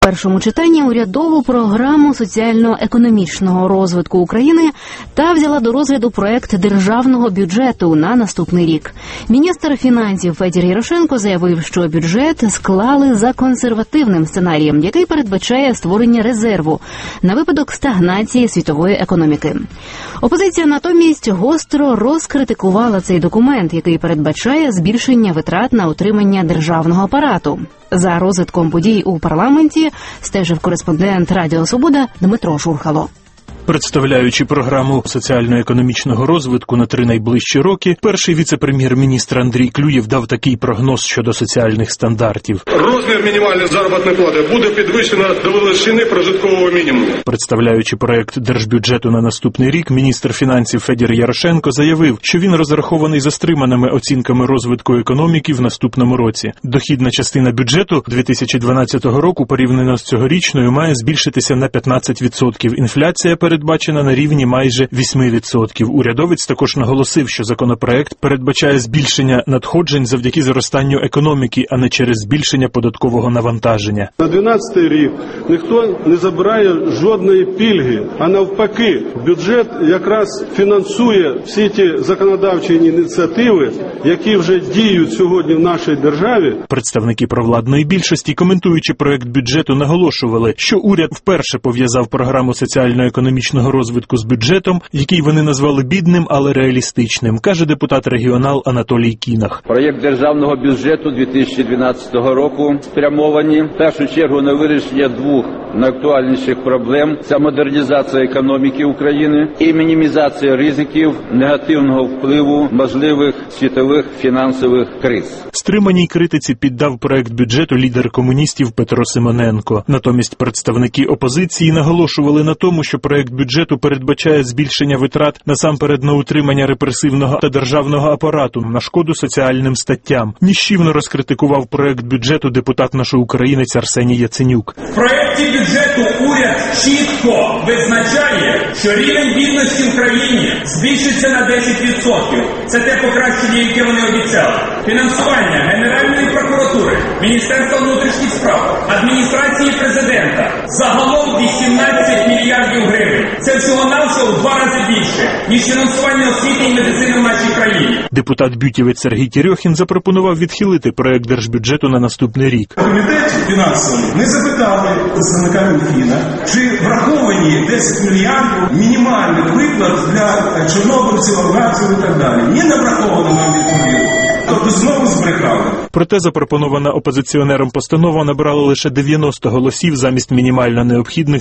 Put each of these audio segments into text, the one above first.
першому читанні урядову програму соціально-економічного розвитку України та взяла до розгляду проект державного бюджету на наступний рік. Міністр фінансів Федір Ярошенко заявив, що бюджет склали за консервативним сценарієм, який передбачає створення резерву на випадок стагнації світової економіки. Опозиція натомість гостро розкритикувала цей документ, який передбачає збільшення витрат на утримання державного апарату. За розвитком подій у парламенті стежив кореспондент Радіо Свобода Дмитро Шурхало. Представляючи програму соціально-економічного розвитку на 3 найближчі роки, перший віце-прем'єр-міністр Андрій Клюєв дав такий прогноз щодо соціальних стандартів. Розмір мінімальної заробітної плати буде підвищено до величини прожиткового мінімуму. Представляючи проект держбюджету на наступний рік, міністр фінансів Федір Ярошенко заявив, що він розрахований за стриманими оцінками розвитку економіки в наступному році. Дохідна частина бюджету 2012 року порівняно з цьогорічною має збільшитися на 15%. Інфляція передбачена на рівні майже 8%. Урядовець також наголосив, що законопроект передбачає збільшення надходжень завдяки зростанню економіки, а не через збільшення податкового навантаження. На 2012 рік ніхто не забирає жодної пільги, а навпаки, бюджет якраз фінансує всі ті законодавчі ініціативи, які вже діють сьогодні в нашій державі. Представники провладної більшості, коментуючи проект бюджету, наголошували, що уряд вперше пов'язав програму соціально-економічного розвитку з бюджетом, який вони назвали бідним, але реалістичним, каже депутат-регіонал Анатолій Кінах. Проєкт державного бюджету 2012 року спрямовані в першу чергу на вирішення двох найактуальніших проблем – це модернізація економіки України і мінімізація ризиків негативного впливу можливих світових фінансових криз. Стриманій критиці піддав проект бюджету лідер комуністів Петро Симоненко. Натомість представники опозиції наголошували на тому, що проект бюджету передбачає збільшення витрат насамперед на утримання репресивного та державного апарату на шкоду соціальним статтям. Ніщівно розкритикував проект бюджету депутат нашоукраїнець Арсеній Яценюк. В проєкті бюджету уряд чітко визначає, що рівень бідності в країні збільшиться на 10%. Це те покращення, яке вони обіцяли. Фінансування Генеральної прокуратури, Міністерства внутрішніх справ, адміністрації президента загалом 18 мільярдів гривень. Це всього-навсього в 2 рази більше, ніж фінансування освіти і медицини в нашій країні. Депутат-бютівець Сергій Терьохін запропонував відхилити проект держбюджету на наступний рік. В комітеті фінансовому не запитали представника Мінфіна, чи враховані 10 мільярдів мінімальних виплат для чорнобильців, афганців і так далі. Ні, не враховано, нам відповіли. Тобто знову збрехали. Проте запропонована опозиціонером постанова набрала лише 90 голосів замість мінімально необхідних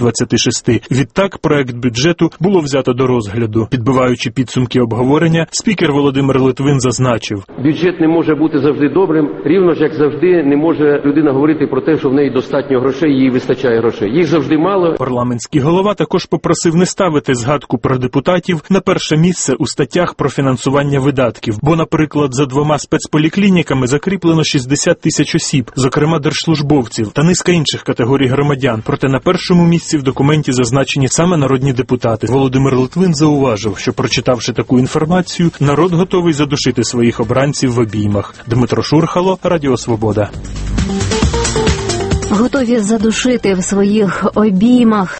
226. Відтак проект бюджету було взято до розгляду. Підбиваючи підсумки обговорення, спікер Володимир Литвин зазначив: бюджет не може бути завжди добрим, рівно ж як завжди не може людина говорити про те, що в неї достатньо грошей, їй вистачає грошей. Їх завжди мало. Парламентський голова також попросив не ставити згадку про депутатів на перше місце у статтях про фінансування видатків, бо, наприклад, за 2 спецполіклініками закріплено 60 тисяч осіб, зокрема держслужбовців та низка інших категорій громадян. Проте на першому місці в документі зазначені саме народні депутати. Володимир Литвин зауважив, що, прочитавши таку інформацію, народ готовий задушити своїх обранців в обіймах. Дмитро Шурхало, Радіо Свобода. Готові задушити в своїх обіймах.